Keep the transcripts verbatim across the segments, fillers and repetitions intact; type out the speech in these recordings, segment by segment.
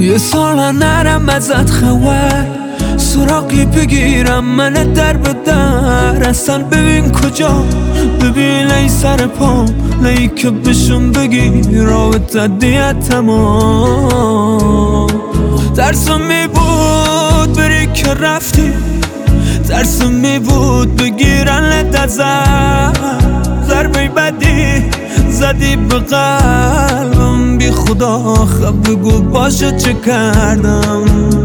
یه سال نرم ازت خبر سراغی بگیرم من در به در اصلا ببین کجا ببین ای سر پا نهی که بشون بگی رابطه دیت تمام ترسم می بود بری که رفتی ترسم می بود بگیرن لدت زد ضربه بدی زدی به قلبم بی خدا خب بگو باشه چه کردم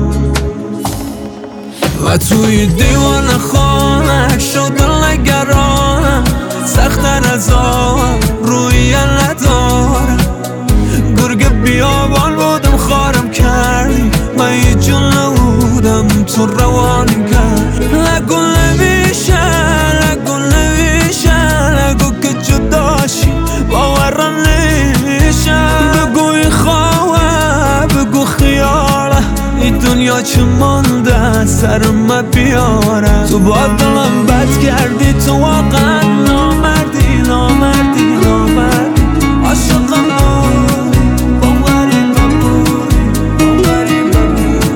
و توی دیوان خانه شد نگرانم سختر از آن روی ندارم گرگ بیابان بودم خارم کردی من یه جون نبودم تو روانم کرد نگو نمیشه نگو نمیشه نگو که جداشی باورم نمیشه بگو این خواه بگو خیاله این دنیا چه مانده سر من بیاره تو با دلم بد کردی تو واقعا نامردی نامردی نامردی عاشقم بودی با غریبم بودی با غریبم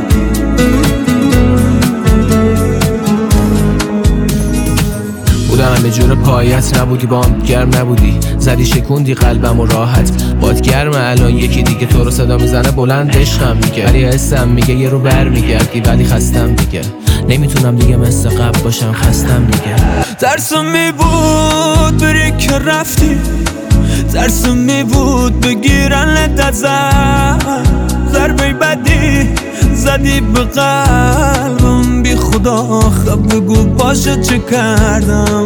بودم همه جور پایت نبودی با هم گرم نبودی زدی شکوندی قلبم و راحت باد گرمه الان یکی دیگه تو رو صدا میزنه بلند عشقم میگه ولی حسم میگه یه رو بر میگردی ولی خستم دیگه نمیتونم دیگه مثل قبل باشم خستم دیگه ترسم می بود بری که رفتی ترسم می بود بگیرن لدت زد ضربه بدی زدی به قلبم بی خدا خب بگو باشه چه کردم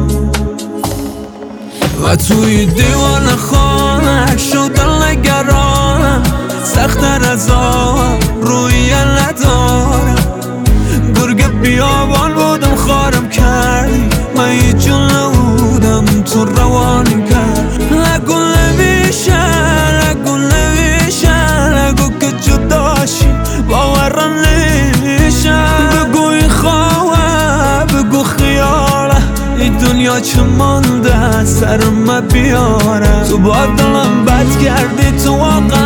و توی دیوان خانه شد نگرانم سختر از آن روی ندارم گرگ بیابان بودم خارم کردی من یه جون نبودم تو روانم کرد نگو نمیشه نگو نمیشه نگو که جداشی باورم نمیشه بگو این خواه بگو خیاله این دنیا چه مانده سر من بیاره تو با دلم بد کردی تو واقعا